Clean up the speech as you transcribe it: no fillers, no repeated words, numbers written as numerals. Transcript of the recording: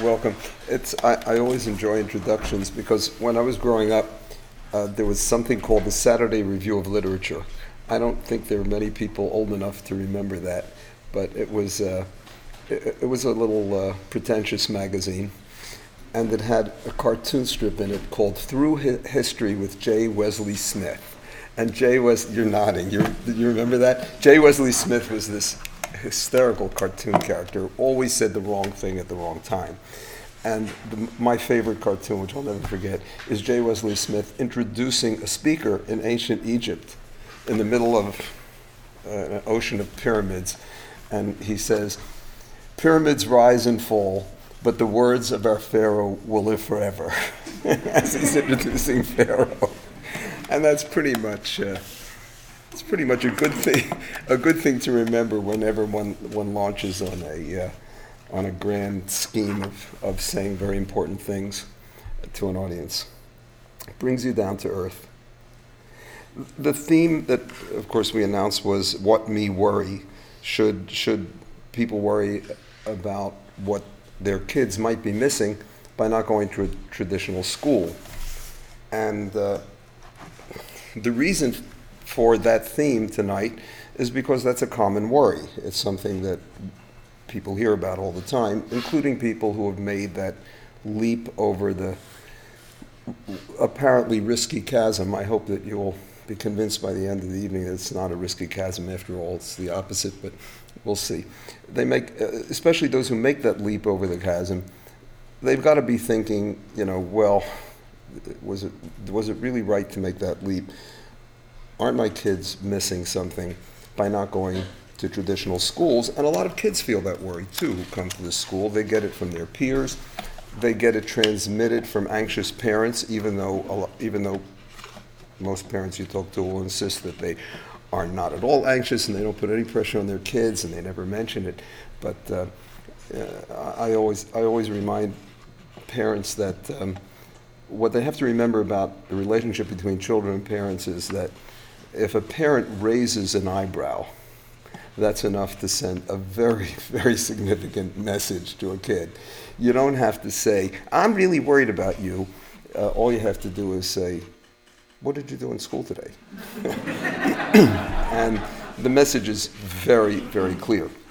welcome. I always enjoy introductions because when I was growing up, there was something called the Saturday Review of Literature. I don't think there are many people old enough to remember that, but it was a little pretentious magazine, and it had a cartoon strip in it called Through History with J. Wesley Smith. And you're nodding. You remember that? J. Wesley Smith was this hysterical cartoon character, always said the wrong thing at the wrong time. And my favorite cartoon, which I'll never forget, is J. Wesley Smith introducing a speaker in ancient Egypt in the middle of an ocean of pyramids. And he says, "Pyramids rise and fall, but the words of our Pharaoh will live forever," as he's introducing Pharaoh. And that's pretty much a good thing to remember whenever one launches on a grand scheme of saying very important things to an audience. It brings you down to earth. The theme that, of course, we announced was "What Me Worry." Should people worry about what their kids might be missing by not going to a traditional school? And the reason for that theme tonight is because that's a common worry. It's something that people hear about all the time, including people who have made that leap over the apparently risky chasm. I hope that you'll be convinced by the end of the evening that it's not a risky chasm after all. It's the opposite, but we'll see. They make, especially those who make that leap over the chasm, they've got to be thinking, well, was it really right to make that leap? Aren't my kids missing something by not going to traditional schools? And a lot of kids feel that worry too who come to this school. They get it from their peers. They get it transmitted from anxious parents, even though most parents you talk to will insist that they are not at all anxious and they don't put any pressure on their kids and they never mention it. But I always remind parents that what they have to remember about the relationship between children and parents is that if a parent raises an eyebrow, that's enough to send a very, very significant message to a kid. You don't have to say, "I'm really worried about you." All you have to do is say, "What did you do in school today?" And the message is very, very clear.